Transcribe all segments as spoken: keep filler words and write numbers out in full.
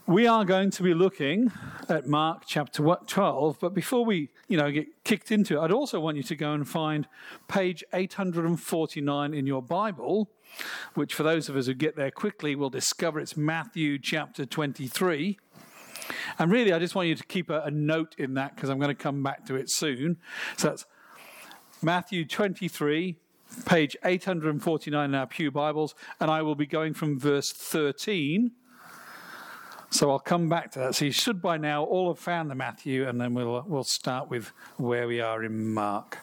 We are going to be looking at Mark chapter twelve, but before we, you know, get kicked into it, I'd also want you to go and find page eight hundred forty-nine in your Bible, which for those of us who get there quickly will discover it's Matthew chapter twenty-three. And really, I just want you to keep a, a note in that because I'm going to come back to it soon. So that's Matthew twenty-three, page eight hundred forty-nine in our Pew Bibles, and I will be going from verse thirteen. So I'll come back to that. So you should by now all have found the Matthew, and then we'll we'll start with where we are in Mark.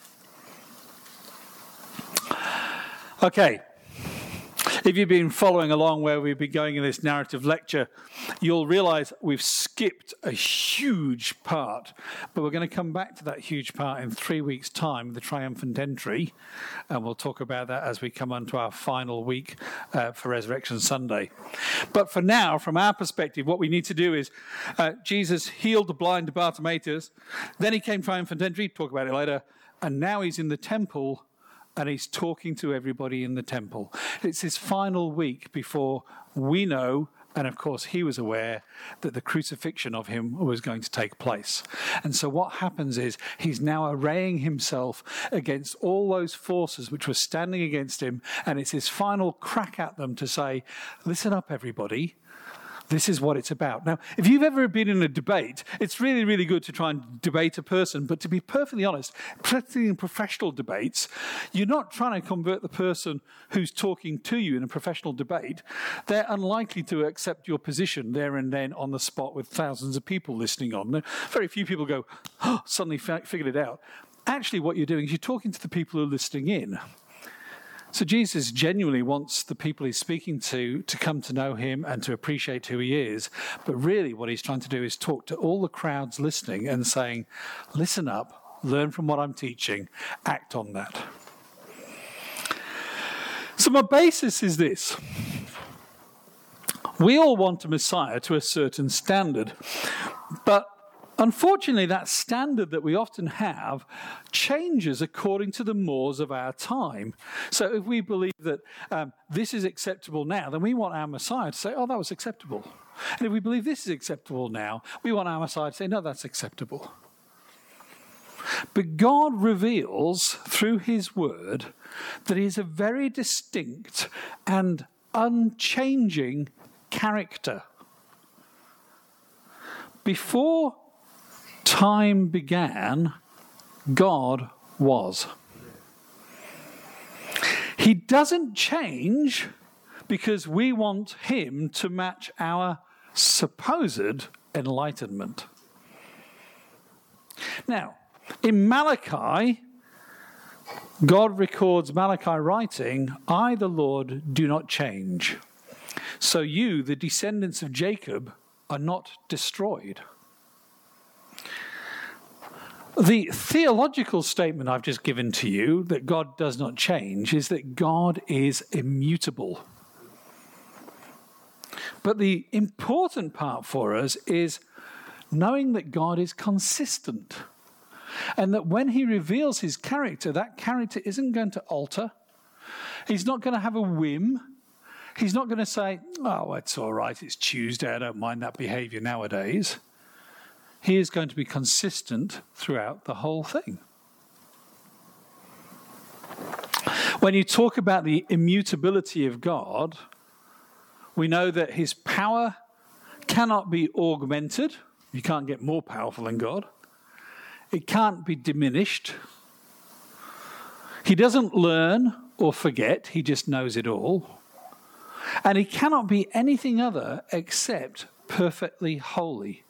Okay. If you've been following along where we've been going in this narrative lecture, you'll realize we've skipped a huge part. But we're going to come back to that huge part in three weeks' time, the triumphant entry. And we'll talk about that as we come on to our final week uh, for Resurrection Sunday. But for now, from our perspective, what we need to do is uh, Jesus healed the blind Bartimaeus. Then he came triumphant entry, talk about it later. And now he's in the temple. And he's talking to everybody in the temple. It's his final week before we know, and of course he was aware, that the crucifixion of him was going to take place. And so what happens is he's now arraying himself against all those forces which were standing against him. And it's his final crack at them to say, listen up, everybody. This is what it's about. Now, if you've ever been in a debate, it's really, really good to try and debate a person. But to be perfectly honest, particularly in professional debates, you're not trying to convert the person who's talking to you in a professional debate. They're unlikely to accept your position there and then on the spot with thousands of people listening on. Very few people go, oh, suddenly figured it out. Actually, what you're doing is you're talking to the people who are listening in. So Jesus genuinely wants the people he's speaking to to come to know him and to appreciate who he is. But really what he's trying to do is talk to all the crowds listening and saying, listen up, learn from what I'm teaching, act on that. So my basis is this. We all want a Messiah to a certain standard, but unfortunately, that standard that we often have changes according to the mores of our time. So if we believe that um, this is acceptable now, then we want our Messiah to say, oh, that was acceptable. And if we believe this is acceptable now, we want our Messiah to say, no, that's acceptable. But God reveals through his word that he is a very distinct and unchanging character. Before time began, God was. He doesn't change because we want him to match our supposed enlightenment. Now, in Malachi, God records Malachi writing, I, the Lord, do not change. So you, the descendants of Jacob, are not destroyed. The theological statement I've just given to you, that God does not change, is that God is immutable. But the important part for us is knowing that God is consistent. And that when he reveals his character, that character isn't going to alter. He's not going to have a whim. He's not going to say, oh, it's all right, it's Tuesday, I don't mind that behavior nowadays. He is going to be consistent throughout the whole thing. When you talk about the immutability of God, we know that his power cannot be augmented. You can't get more powerful than God. It can't be diminished. He doesn't learn or forget. He just knows it all. And he cannot be anything other except perfectly holy.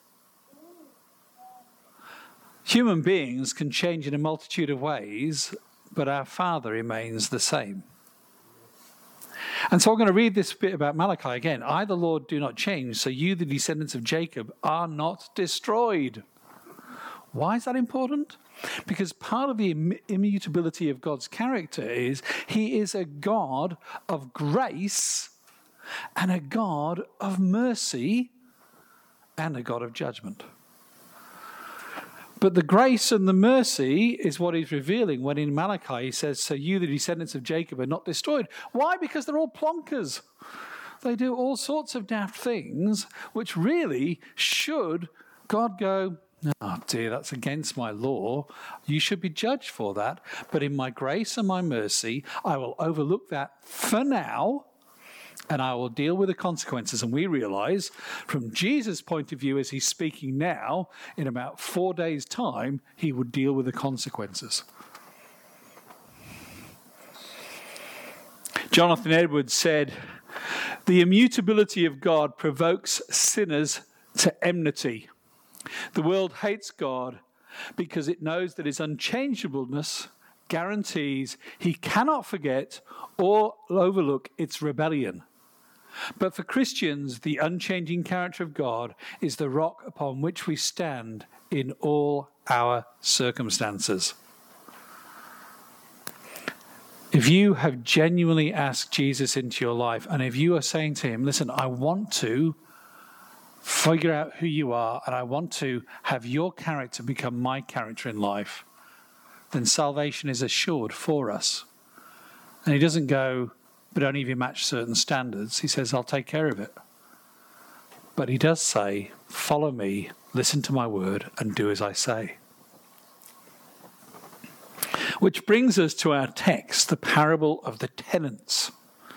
Human beings can change in a multitude of ways, but our Father remains the same. And so I'm going to read this bit about Malachi again. I, the Lord, do not change, so you, the descendants of Jacob, are not destroyed. Why is that important? Because part of the immutability of God's character is he is a God of grace and a God of mercy and a God of judgment. But the grace and the mercy is what he's revealing when in Malachi he says, so you, the descendants of Jacob, are not destroyed. Why? Because they're all plonkers. They do all sorts of daft things, which really should God go, oh dear, that's against my law. You should be judged for that. But in my grace and my mercy, I will overlook that for now, and I will deal with the consequences. And we realize, from Jesus' point of view, as he's speaking now, in about four days' time, he would deal with the consequences. Jonathan Edwards said, "The immutability of God provokes sinners to enmity. The world hates God because it knows that his unchangeableness guarantees he cannot forget or overlook its rebellion. But for Christians, the unchanging character of God is the rock upon which we stand in all our circumstances." If you have genuinely asked Jesus into your life, and if you are saying to him, listen, I want to figure out who you are, and I want to have your character become my character in life, then salvation is assured for us. And he doesn't go, but only if you match certain standards. He says, I'll take care of it. But he does say, follow me, listen to my word, and do as I say. Which brings us to our text, the parable of the tenants.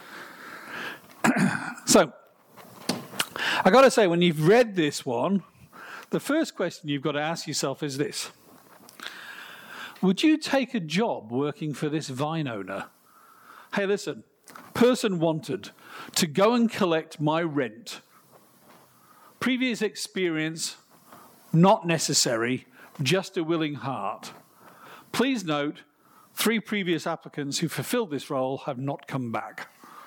So, I got to say, when you've read this one, the first question you've got to ask yourself is this. Would you take a job working for this vine owner? Hey, listen, person wanted to go and collect my rent. Previous experience, not necessary, just a willing heart. Please note, three previous applicants who fulfilled this role have not come back.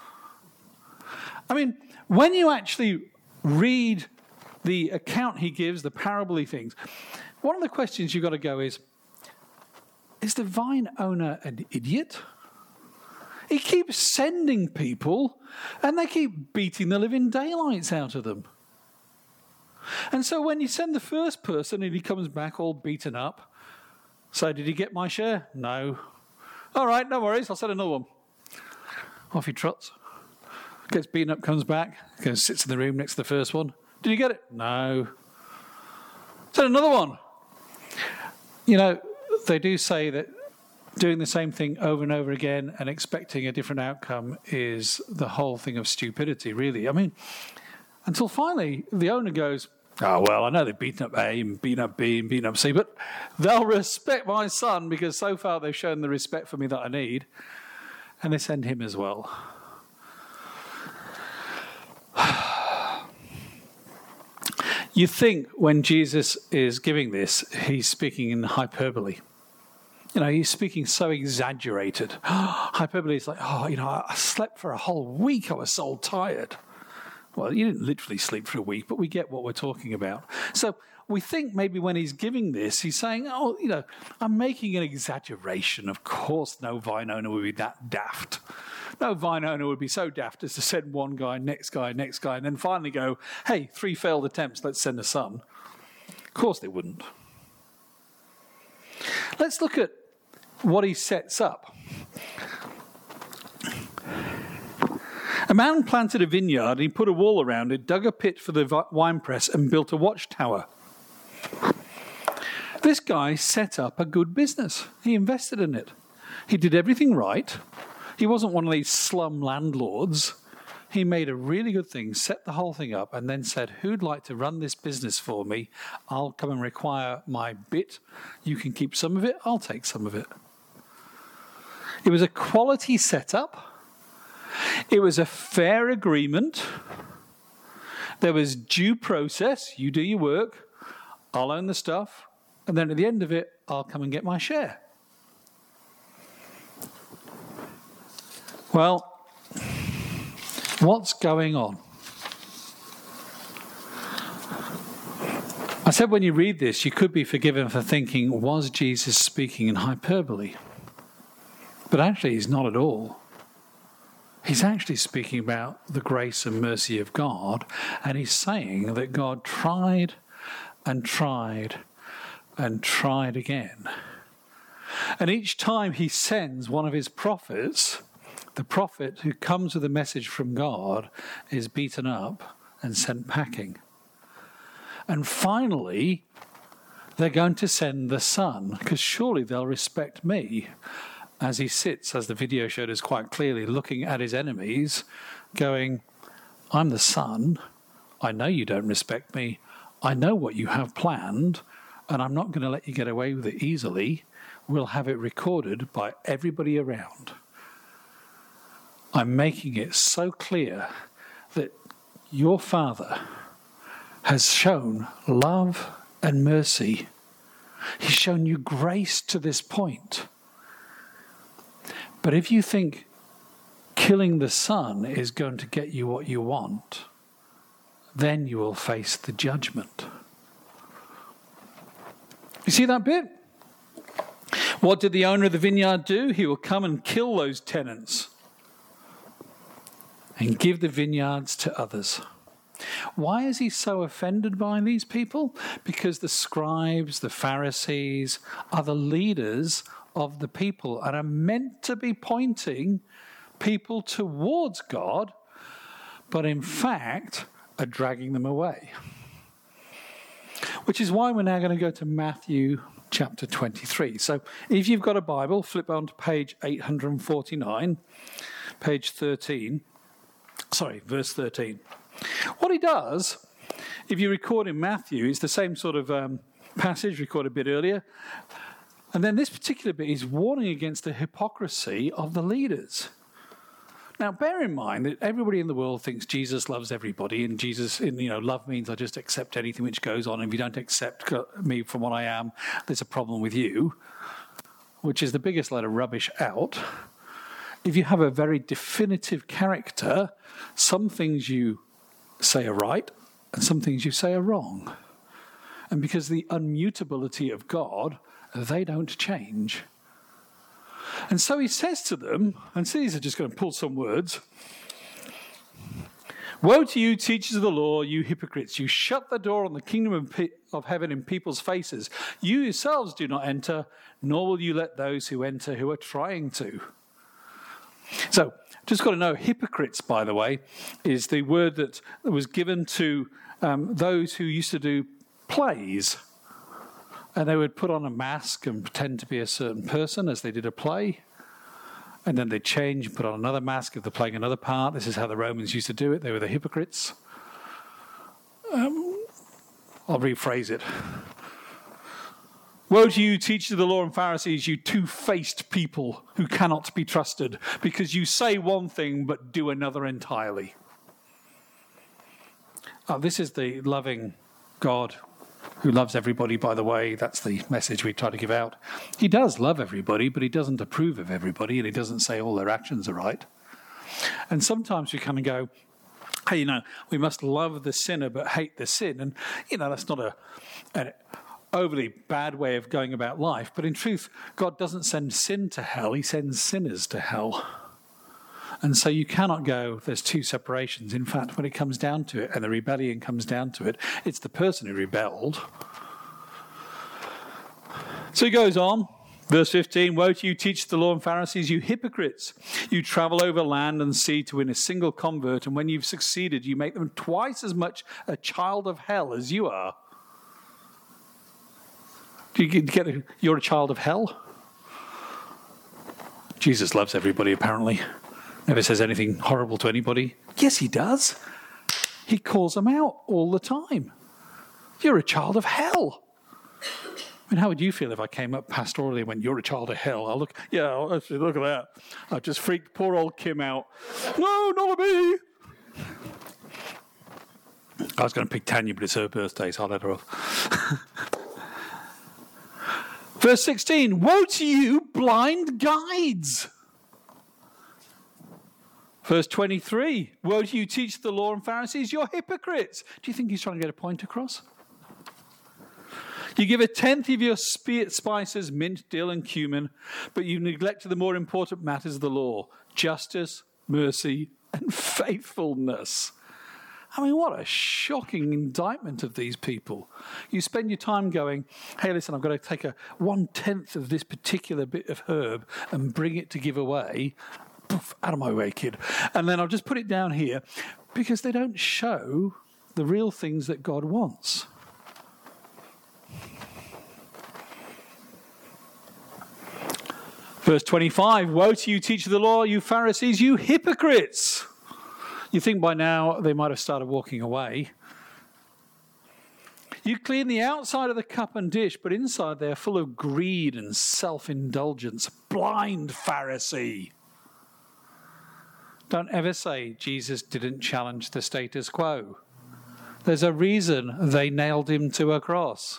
I mean, when you actually read the account he gives, the parable he thinks, one of the questions you've got to go is, is the vine owner an idiot? He keeps sending people, and they keep beating the living daylights out of them. And so when you send the first person and he comes back all beaten up, so did he get my share? No. All right, no worries, I'll send another one. Off he trots. Gets beaten up, comes back, goes, sits in the room next to the first one. Did you get it? No. Send another one. You know, they do say that doing the same thing over and over again and expecting a different outcome is the whole thing of stupidity, really. I mean, until finally the owner goes, oh, well, I know they've beaten up A and beaten up B and beaten up C, but they'll respect my son because so far they've shown the respect for me that I need. And they send him as well. You think when Jesus is giving this, he's speaking in hyperbole. You know, he's speaking so exaggerated. Hyperbole is like, oh, you know, I slept for a whole week. I was so tired. Well, you didn't literally sleep for a week, but we get what we're talking about. So we think maybe when he's giving this, he's saying, oh, you know, I'm making an exaggeration. Of course, no vine owner would be that daft. No vine owner would be so daft as to send one guy, next guy, next guy, and then finally go, hey, three failed attempts, let's send a son. Of course they wouldn't. Let's look at what he sets up. A man planted a vineyard, and he put a wall around it, dug a pit for the winepress, and built a watchtower. This guy set up a good business. He invested in it. He did everything right. He wasn't one of these slum landlords. He made a really good thing, set the whole thing up, and then said, who'd like to run this business for me? I'll come and require my bit. You can keep some of it. I'll take some of it. It was a quality setup. It was a fair agreement. There was due process. You do your work. I'll own the stuff. And then at the end of it, I'll come and get my share. Well, what's going on? I said when you read this, you could be forgiven for thinking, was Jesus speaking in hyperbole? But actually, he's not at all. He's actually speaking about the grace and mercy of God, and he's saying that God tried and tried and tried again. And each time he sends one of his prophets, The prophet who comes with a message from God is beaten up and sent packing. And finally, they're going to send the son, because surely they'll respect me, as he sits, as the video showed us quite clearly, looking at his enemies, going, I'm the son, I know you don't respect me, I know what you have planned, and I'm not going to let you get away with it easily. We'll have it recorded by everybody around. I'm making it so clear that your Father has shown love and mercy. He's shown you grace to this point. But if you think killing the Son is going to get you what you want, then you will face the judgment. You see that bit? What did the owner of the vineyard do? He will come and kill those tenants and give the vineyards to others. Why is he so offended by these people? Because the scribes, the Pharisees, are the leaders of the people and are meant to be pointing people towards God, but in fact are dragging them away. Which is why we're now going to go to Matthew chapter twenty-three. So if you've got a Bible, flip on to page eight hundred forty-nine, page thirteen. Sorry, verse thirteen. What he does, if you record in Matthew, is the same sort of um, passage recorded a bit earlier. And then this particular bit is warning against the hypocrisy of the leaders. Now, bear in mind that everybody in the world thinks Jesus loves everybody, and Jesus, you know, love means I just accept anything which goes on. And if you don't accept me from what I am, there's a problem with you, which is the biggest load of rubbish out. If you have a very definitive character, some things you say are right, and some things you say are wrong. And because the immutability of God, they don't change. And so he says to them, and so these are just going to pull some words. Woe to you, teachers of the law, you hypocrites! You shut the door on the kingdom of, pe- of heaven in people's faces. You yourselves do not enter, nor will you let those who enter who are trying to. So, just got to know, hypocrites, by the way, is the word that was given to um, those who used to do plays. And they would put on a mask and pretend to be a certain person as they did a play. And then they'd change and put on another mask if they're playing another part. This is how the Romans used to do it. They were the hypocrites. Um, I'll rephrase it. Woe to you, teachers of the law and Pharisees, you two-faced people who cannot be trusted, because you say one thing but do another entirely. Oh, this is the loving God who loves everybody, by the way. That's the message we try to give out. He does love everybody, but he doesn't approve of everybody, and he doesn't say all their actions are right. And sometimes we come and go, hey, you know, we must love the sinner but hate the sin. And, you know, that's not a... an overly bad way of going about life, but in truth, God doesn't send sin to hell, he sends sinners to hell. And so you cannot go, there's two separations. In fact, when it comes down to it, and the rebellion comes down to it, it's the person who rebelled. So he goes on, verse fifteen, woe to you, teachers of the law and Pharisees, you hypocrites! You travel over land and sea to win a single convert, and when you've succeeded, you make them twice as much a child of hell as you are. Do you get it? You're a child of hell? Jesus loves everybody, apparently. Never says anything horrible to anybody. Yes, he does. He calls them out all the time. You're a child of hell. I mean, how would you feel if I came up pastorally and went, you're a child of hell? I'll look, yeah, I'll, look at that. I've just freaked poor old Kim out. No, not me. I was going to pick Tanya, but it's her birthday, so I'll let her off. Verse sixteen, woe to you, blind guides! Verse twenty-three, woe to you, teachers of the law and Pharisees, you're hypocrites! Do you think he's trying to get a point across? You give a tenth of your spices, mint, dill, and cumin, but you neglected the more important matters of the law, justice, mercy, and faithfulness. I mean, what a shocking indictment of these people. You spend your time going, hey, listen, I've got to take a one-tenth of this particular bit of herb and bring it to give away. poof, out of my way, kid. And then I'll just put it down here because they don't show the real things that God wants. Verse twenty-five, woe to you, teachers of the law, you Pharisees, you hypocrites. You think by now they might have started walking away. You clean the outside of the cup and dish, but inside they're full of greed and self-indulgence. Blind Pharisee. Don't ever say Jesus didn't challenge the status quo. There's a reason they nailed him to a cross.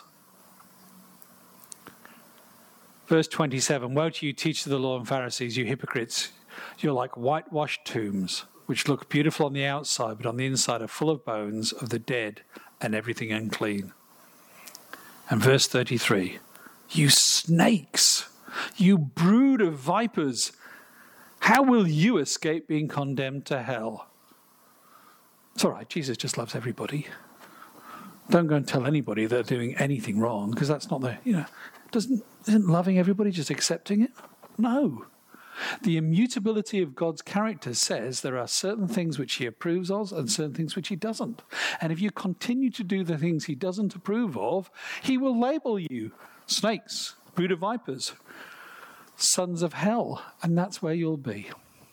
Verse twenty-seven, woe to you, teachers of the law and Pharisees, you hypocrites. You're like whitewashed tombs, which look beautiful on the outside, but on the inside are full of bones of the dead and everything unclean. And verse thirty-three, you snakes, you brood of vipers, how will you escape being condemned to hell? It's all right, Jesus just loves everybody. Don't go and tell anybody they're doing anything wrong, because that's not the, you know, doesn't, isn't loving everybody just accepting it? No. The immutability of God's character says there are certain things which he approves of and certain things which he doesn't. And if you continue to do the things he doesn't approve of, he will label you snakes, brood of vipers, sons of hell, and that's where you'll be.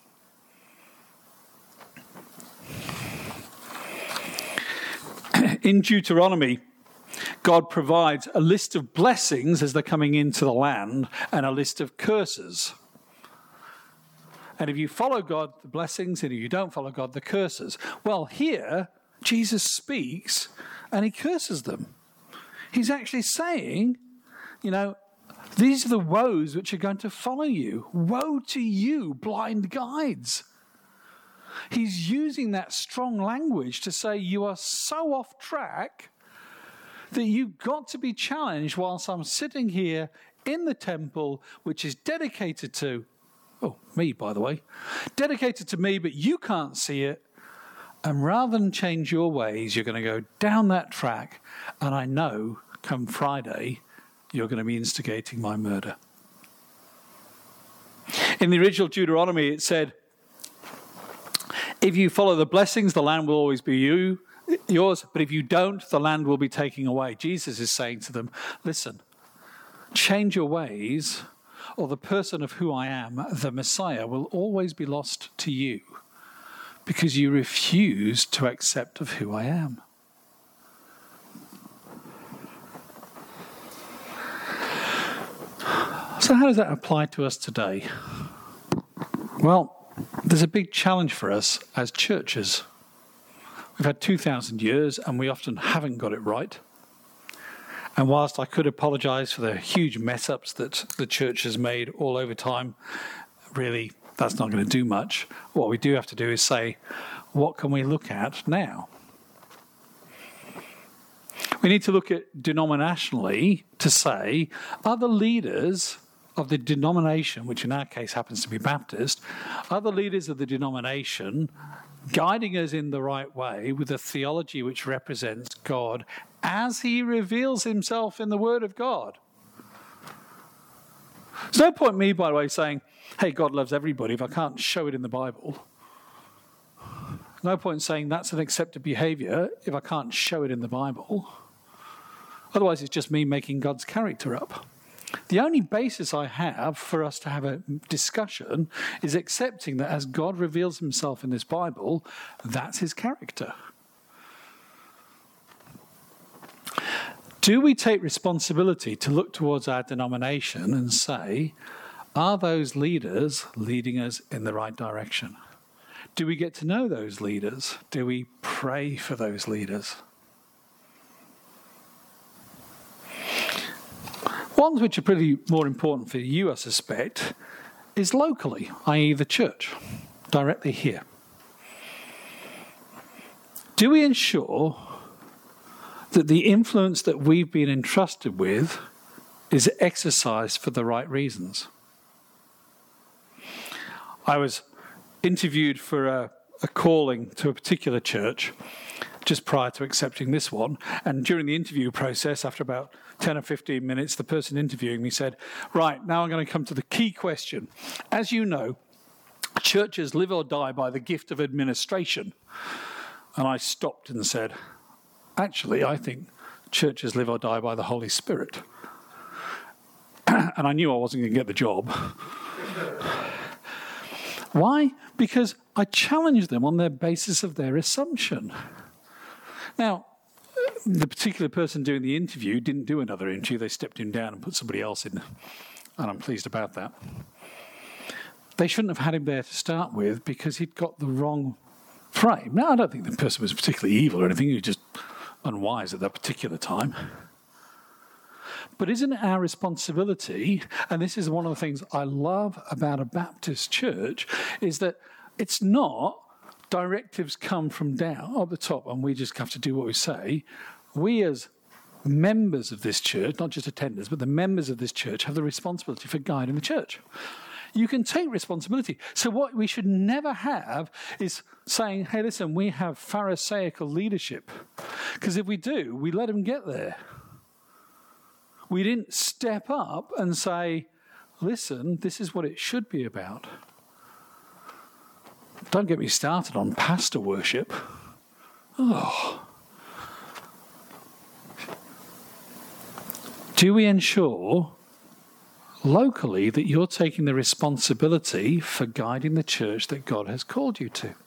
In Deuteronomy, God provides a list of blessings as they're coming into the land and a list of curses. And if you follow God, the blessings, and if you don't follow God, the curses. Well, here, Jesus speaks and he curses them. He's actually saying, you know, these are the woes which are going to follow you. Woe to you, blind guides. He's using that strong language to say you are so off track that you've got to be challenged whilst I'm sitting here in the temple, which is dedicated to Oh, me, by the way. Dedicated to me, but you can't see it. And rather than change your ways, you're going to go down that track. And I know, come Friday, you're going to be instigating my murder. In the original Deuteronomy, it said, if you follow the blessings, the land will always be you, yours. But if you don't, the land will be taken away. Jesus is saying to them, listen, change your ways, or the person of who I am, the Messiah, will always be lost to you because you refuse to accept of who I am. So how does that apply to us today? Well, there's a big challenge for us as churches. We've had two thousand years and we often haven't got it right. And whilst I could apologise for the huge mess-ups that the church has made all over time, really, that's not going to do much. What we do have to do is say, what can we look at now? We need to look at denominationally to say, are the leaders of the denomination, which in our case happens to be Baptist, are the leaders of the denomination guiding us in the right way with a theology which represents God as he reveals himself in the Word of God? There's no point in me, by the way, saying, hey, God loves everybody if I can't show it in the Bible. No point in saying that's an accepted behaviour if I can't show it in the Bible. Otherwise, it's just me making God's character up. The only basis I have for us to have a discussion is accepting that as God reveals himself in this Bible, that's his character. Do we take responsibility to look towards our denomination and say, are those leaders leading us in the right direction? Do we get to know those leaders? Do we pray for those leaders? Ones which are pretty more important for you, I suspect, is locally, that is the church, directly here. Do we ensure that the influence that we've been entrusted with is exercised for the right reasons? I was interviewed for a, a calling to a particular church just prior to accepting this one. And during the interview process, after about ten or fifteen minutes, the person interviewing me said, right, now I'm going to come to the key question. As you know, churches live or die by the gift of administration. And I stopped and said, actually, I think churches live or die by the Holy Spirit. And I knew I wasn't going to get the job. Why? Because I challenged them on their basis of their assumption. Now, the particular person doing the interview didn't do another interview. They stepped him down and put somebody else in. And I'm pleased about that. They shouldn't have had him there to start with because he'd got the wrong frame. Now, I don't think the person was particularly evil or anything. He was just unwise at that particular time. But isn't it our responsibility, and this is one of the things I love about a Baptist church, is that it's not directives come from down at the top and we just have to do what we say. We as members of this church, not just attenders, but the members of this church have the responsibility for guiding the church. You can take responsibility. So what we should never have is saying, hey, listen, we have Pharisaical leadership. Because if we do, we let them get there. We didn't step up and say, listen, this is what it should be about. Don't get me started on pastor worship. Oh. Do we ensure locally that you're taking the responsibility for guiding the church that God has called you to?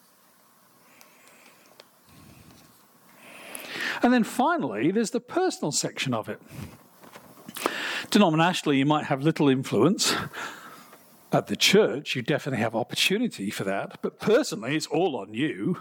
And then finally, there's the personal section of it. Denominationally, you might have little influence. At the church, you definitely have opportunity for that. But personally, it's all on you.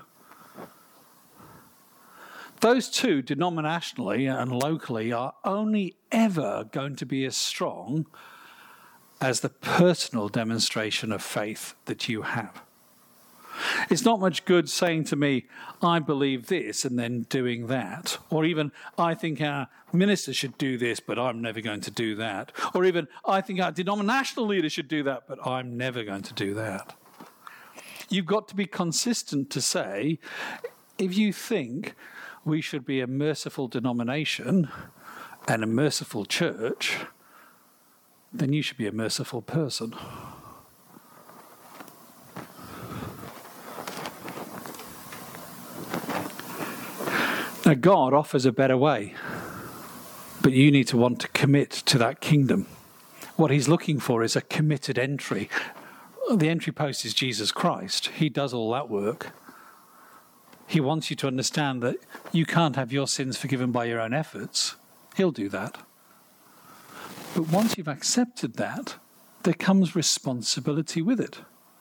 Those two, denominationally and locally, are only ever going to be as strong as the personal demonstration of faith that you have. It's not much good saying to me, I believe this, and then doing that. Or even, I think our minister should do this, but I'm never going to do that. Or even, I think our denominational leader should do that, but I'm never going to do that. You've got to be consistent to say, if you think we should be a merciful denomination and a merciful church, then you should be a merciful person. Now, God offers a better way, but you need to want to commit to that kingdom. What he's looking for is a committed entry. The entry post is Jesus Christ. He does all that work. He wants you to understand that you can't have your sins forgiven by your own efforts. He'll do that. But once you've accepted that, there comes responsibility with it.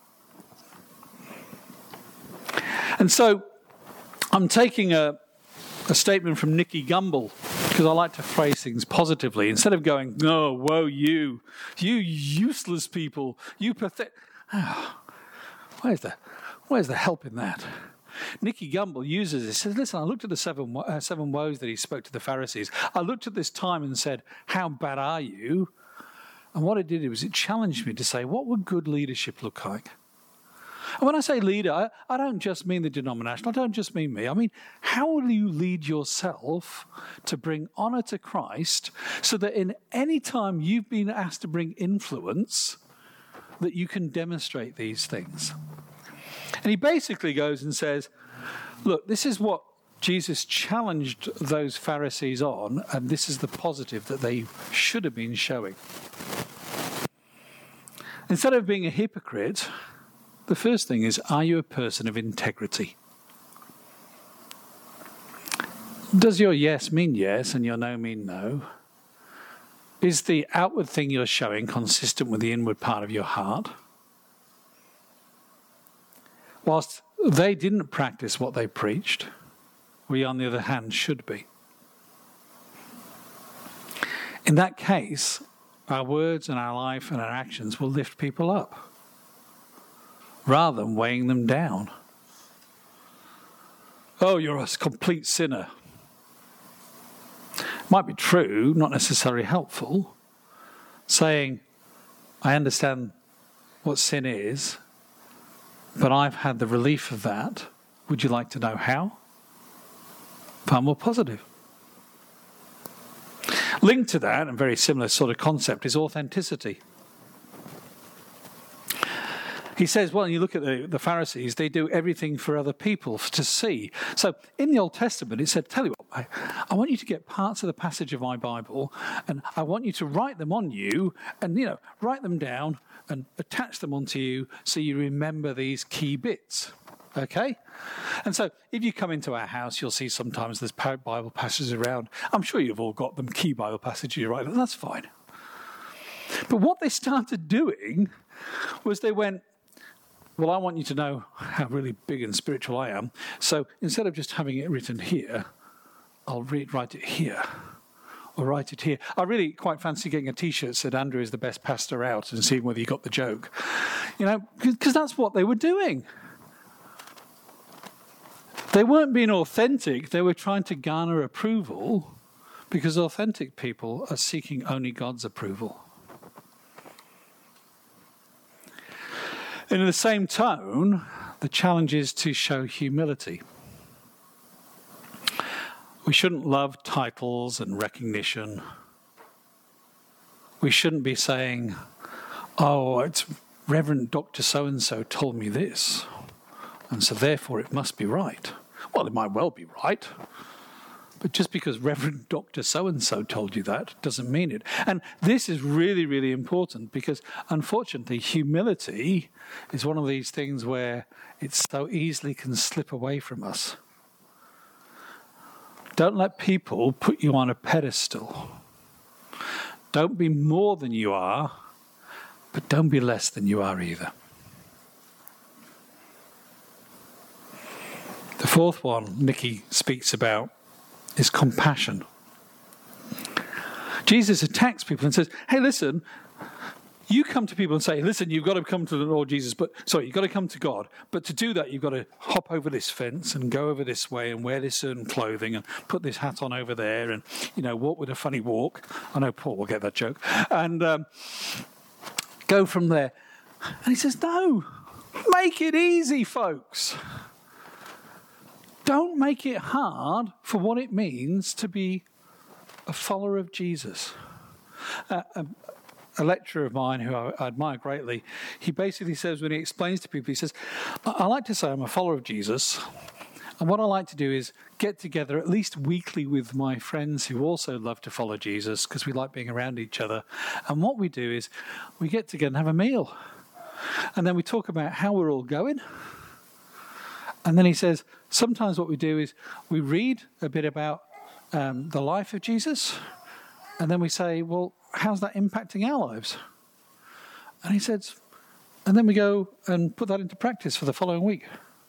And so I'm taking a A statement from Nicky Gumbel, because I like to phrase things positively. Instead of going, oh, woe you, you useless people, you pathetic. Oh, where's the, where's the help in that? Nicky Gumbel uses it. He says, listen, I looked at the seven, uh, seven woes that he spoke to the Pharisees. I looked at this time and said, how bad are you? And what it did was it challenged me to say, what would good leadership look like? And when I say leader, I, I don't just mean the denomination. I don't just mean me. I mean, how will you lead yourself to bring honour to Christ so that in any time you've been asked to bring influence, that you can demonstrate these things? And he basically goes and says, look, this is what Jesus challenged those Pharisees on, and this is the positive that they should have been showing. Instead of being a hypocrite, the first thing is, are you a person of integrity? Does your yes mean yes and your no mean no? Is the outward thing you're showing consistent with the inward part of your heart? Whilst they didn't practice what they preached, we, on the other hand, should be. In that case, our words and our life and our actions will lift people up, rather than weighing them down. Oh, you're a complete sinner. Might be true, not necessarily helpful. Saying, I understand what sin is, but I've had the relief of that. Would you like to know how? Far more positive. Linked to that, and very similar sort of concept, is authenticity. He says, well, you look at the, the Pharisees, they do everything for other people to see. So in the Old Testament, it said, tell you what, I, I want you to get parts of the passage of my Bible, and I want you to write them on you, and, you know, write them down and attach them onto you so you remember these key bits. Okay? And so if you come into our house, you'll see sometimes there's Bible passages around. I'm sure you've all got them, key Bible passages, right? And that's fine. But what they started doing was they went, well, I want you to know how really big and spiritual I am. So instead of just having it written here, I'll read, write it here. Or write it here. I really quite fancy getting a T-shirt that said Andrew is the best pastor out and seeing whether you got the joke. You know, because that's what they were doing. They weren't being authentic. They were trying to garner approval because authentic people are seeking only God's approval. And in the same tone, the challenge is to show humility. We shouldn't love titles and recognition. We shouldn't be saying, oh, it's Reverend Doctor So-and-so told me this, and so therefore it must be right. Well, it might well be right, but just because Reverend Doctor So-and-so told you that doesn't mean it. And this is really, really important because, unfortunately, humility is one of these things where it so easily can slip away from us. Don't let people put you on a pedestal. Don't be more than you are, but don't be less than you are either. The fourth one Nicky speaks about is compassion. Jesus attacks people and says, hey, listen, you come to people and say, listen, you've got to come to the Lord Jesus, but sorry, you've got to come to God. But to do that, you've got to hop over this fence and go over this way and wear this certain clothing and put this hat on over there and, you know, walk with a funny walk. I know Paul will get that joke. And um, go from there. And he says, no, make it easy, folks. Don't make it hard for what it means to be a follower of Jesus. Uh, um, A lecturer of mine who I admire greatly, he basically says, when he explains to people, he says, I, I like to say I'm a follower of Jesus, and what I like to do is get together at least weekly with my friends who also love to follow Jesus, because we like being around each other. And what we do is we get together and have a meal. And then we talk about how we're all going. And then he says, sometimes what we do is we read a bit about um, the life of Jesus, and then we say, well, how's that impacting our lives? And he said, and then we go and put that into practice for the following week.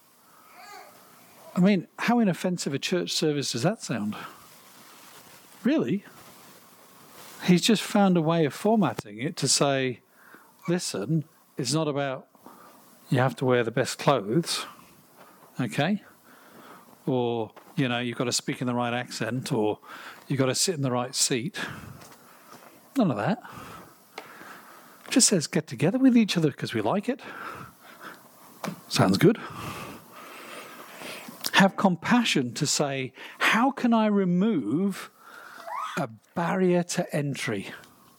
I mean, how inoffensive a church service does that sound? Really? He's just found a way of formatting it to say, listen, it's not about you have to wear the best clothes, okay? Or, you know, you've got to speak in the right accent, or you've got to sit in the right seat. None of that. It just says get together with each other because we like it. Sounds good. Have compassion to say, how can I remove a barrier to entry?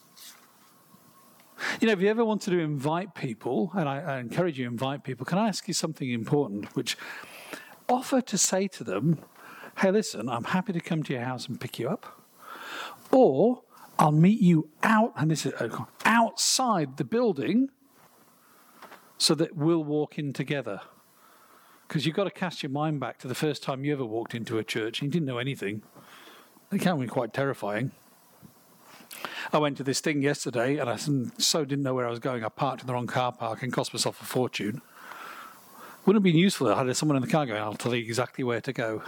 You know, if you ever wanted to invite people, and I, I encourage you to invite people, can I ask you something important, which offer to say to them, hey, listen, I'm happy to come to your house and pick you up. Or I'll meet you out, and this is outside the building, so that we'll walk in together. Because you've got to cast your mind back to the first time you ever walked into a church and you didn't know anything. It can be quite terrifying. I went to this thing yesterday, and I so didn't know where I was going. I parked in the wrong car park and cost myself a fortune. Wouldn't have been useful if I had someone in the car going, I'll tell you exactly where to go.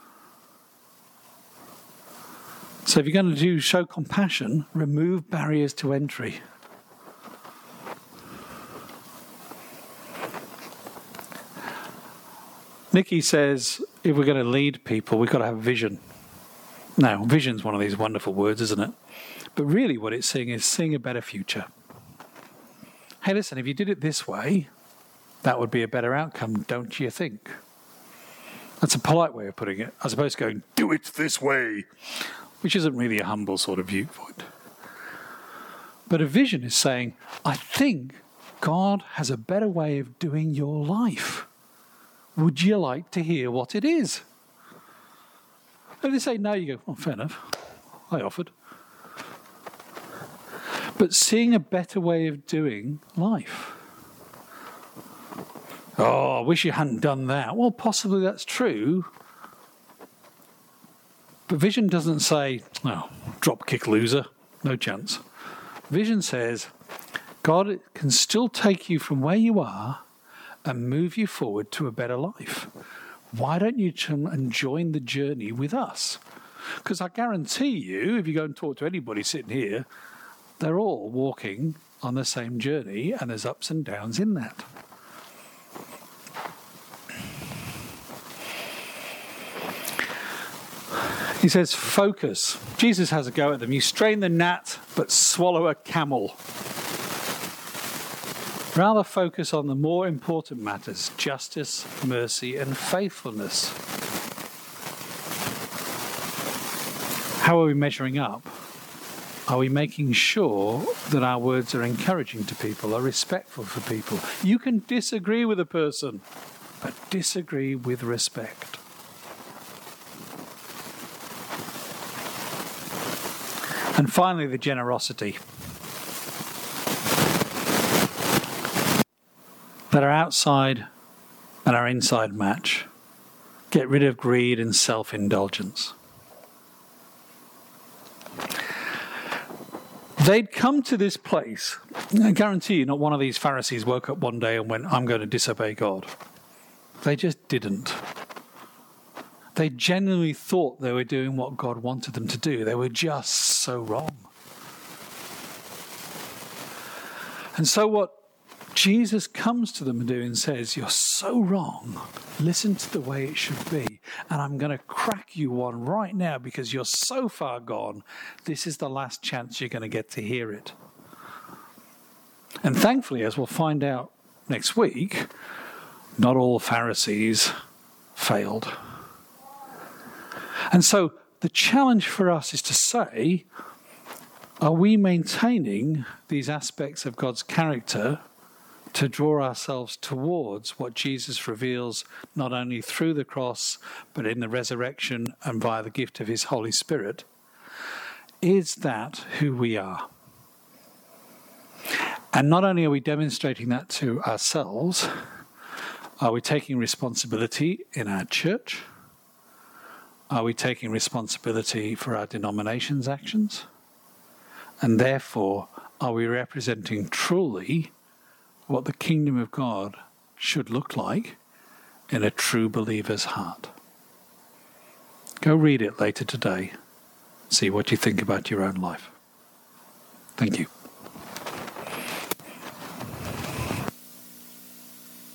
So if you're going to do show compassion, remove barriers to entry. Nicky says, if we're going to lead people, we've got to have vision. Now, vision's one of these wonderful words, isn't it? But really what it's saying is seeing a better future. Hey, listen, if you did it this way, that would be a better outcome, don't you think? That's a polite way of putting it, as opposed to going, do it this way, which isn't really a humble sort of viewpoint. But a vision is saying, I think God has a better way of doing your life. Would you like to hear what it is? If they say no, you go, oh, fair enough. I offered. But seeing a better way of doing life. Oh, I wish you hadn't done that. Well, possibly that's true. But vision doesn't say, oh, drop kick loser. No chance. Vision says, God can still take you from where you are and move you forward to a better life. Why don't you come and join the journey with us? Because I guarantee you, if you go and talk to anybody sitting here, they're all walking on the same journey, and there's ups and downs in that. He says, focus. Jesus has a go at them. You strain the gnat, but swallow a camel. Rather focus on the more important matters, justice, mercy, and faithfulness. How are we measuring up? Are we making sure that our words are encouraging to people, are respectful for people? You can disagree with a person, but disagree with respect. And finally, the generosity. That our outside and our inside match. Get rid of greed and self-indulgence. They'd come to this place. I guarantee you, not one of these Pharisees woke up one day and went, I'm going to disobey God. They just didn't. They genuinely thought they were doing what God wanted them to do. They were just so wrong. And so what Jesus comes to them and do and says, you're so wrong. Listen to the way it should be. And I'm going to crack you one right now because you're so far gone. This is the last chance you're going to get to hear it. And thankfully, as we'll find out next week, not all Pharisees failed. And so the challenge for us is to say, are we maintaining these aspects of God's character to draw ourselves towards what Jesus reveals not only through the cross, but in the resurrection and via the gift of his Holy Spirit? Is that who we are? And not only are we demonstrating that to ourselves, are we taking responsibility in our church? Are we taking responsibility for our denomination's actions? And therefore, are we representing truly what the kingdom of God should look like in a true believer's heart? Go read it later today. See what you think about your own life. Thank you.